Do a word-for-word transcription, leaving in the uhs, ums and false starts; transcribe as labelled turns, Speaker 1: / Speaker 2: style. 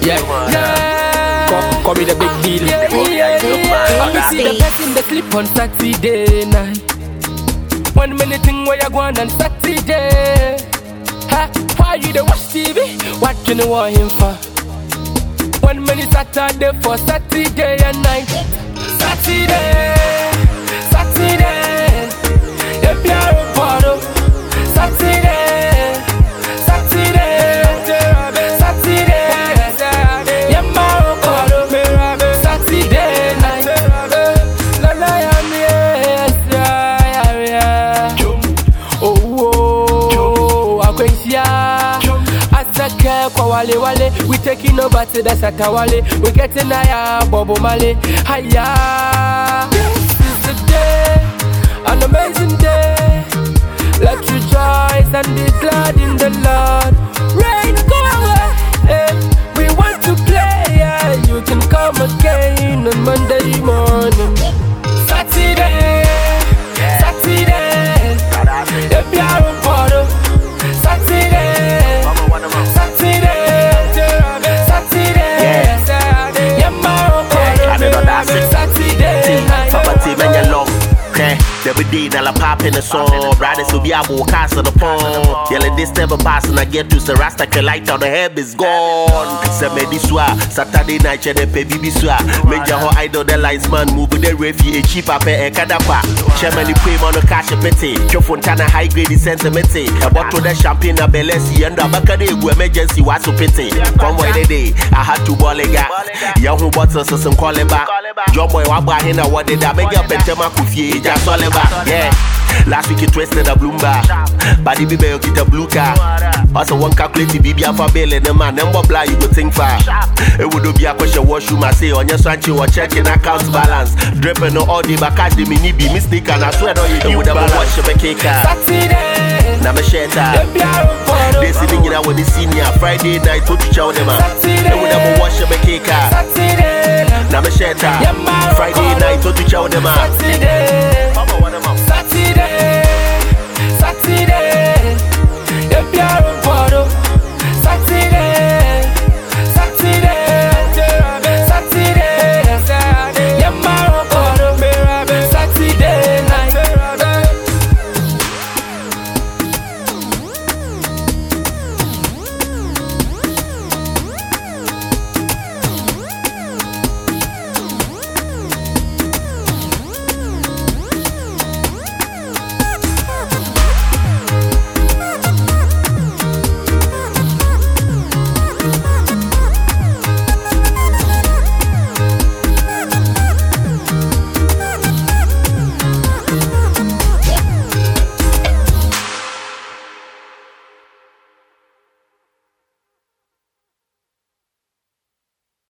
Speaker 1: Yeah, yeah. Call, call me the big deal. Yeah, yeah, yeah. Let me see the person that sleep on Saturday night. One minute thing where you go on Saturday. Ha, why you the watch T V? What you know want him for? One minute Saturday for Saturday and night. Saturday, Saturday. If you're a bottle, Saturday, Saturday, Saturday. Yeah, my bottle, Saturday night. La la ya yeah, oh, I can see ya. Asake kwa wale wale, we taking over to the Satawale. We getting higher, Bobo Male. Hiya, this is the day, an amazing day. Let's rejoice and be glad in the Lord. Rain, go away. Hey, we want to play. Yeah, you can come again on Monday morning. Saturday, Saturday. If you're a bottle, Saturday, Saturday, Saturday. Yeah, my bottle, Saturday night.
Speaker 2: Poverty, man, you're long. Every day, now I pop in the song. Riders will be able to cast on the pond. Yelling this never pass, and I get to the Rasta light on the head is gone. Semedi swa, Saturday night, and the baby swa. Major ho idol, the linesman move with the refugee, a cheap up a cadapa. Chairman, pay on the cash a petty. Chofontana high grade sentiment. A bottle of champagne, a belesi, and a bacade emergency was so pity. Come one day, I had to ball a gap. Yahoo bottles, some call it back. Job boy, Wabba, and I wanted that make up and Tema Kufi, just all about. Yeah, last week you twisted a bloomba. Body be you get a blue car. Also one calculate B B for bail and the man number blah you go think far. It would be a question washroom I say on your swanty or checking account balance. Dripping no all the back the mini be mistake and I swear no you would have watched a cake.
Speaker 1: Saturday,
Speaker 2: now me share that. They sitting in our senior Friday night to chow them out. They would have watched a cake. Now me share that. Friday night to chow them out.
Speaker 1: Saturday, Saturday, Saturday. If you're